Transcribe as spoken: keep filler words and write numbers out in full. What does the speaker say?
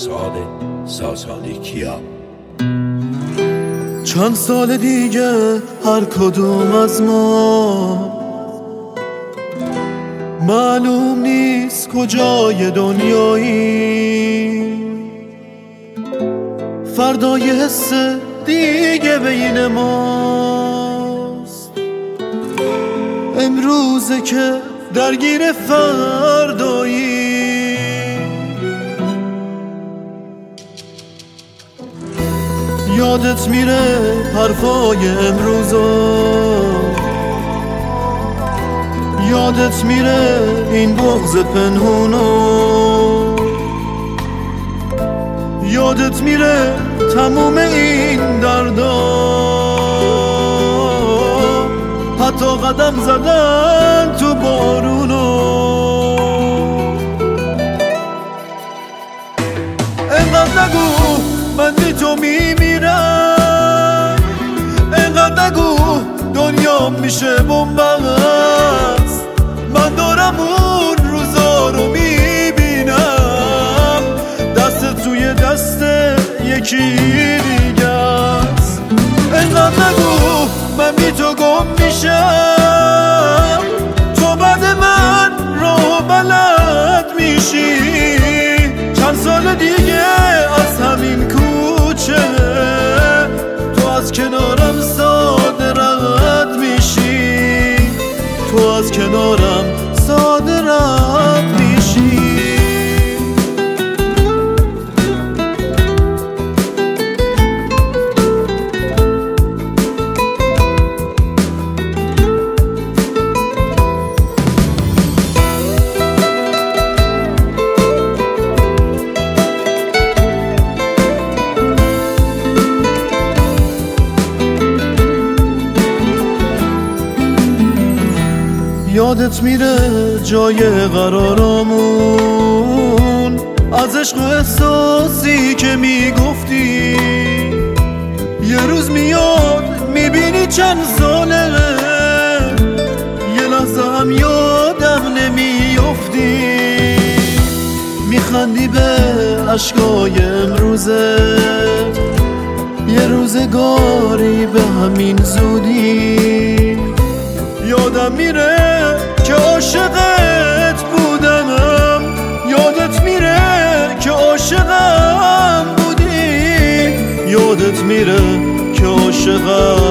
فرزاد ساسانی کیا. چند سال دیگه هر کدوم از ما معلوم نیست کجای دنیایی، فردا یه حس دیگه بین ماست، امروزه که درگیر فردایی. یادت میره حرفای امروزا، یادت میره این بغض پنهونو، یادت میره تموم این دردا، حتی قدم زدن تو بارونو. انقدر نگو من بی تو میمیرم، انقدر نگو دنیا میشه بنبست، من دارم اون روزا رو میبینم، دست توی دست یکی دیگه است. انقدر نگو من بی تو گم میشم، تو بعد من راه بلد میشی، چند سال دیگه از همین کوچه تو از کنارم ساده رد میشی، تو از کنارم ساده رد میشی. یادت میره جای قرارمون، از عشق و احساسی که میگفتی، یه روز میاد میبینی چند ساله، یه لحظه هم یادم نمیافتی، میخندی به عشقای امروزه، یه روزگاری به همین زودی. یادم میره که عاشقت بودم، یادت میره که عاشقم بودی، یادت میره که عاشقم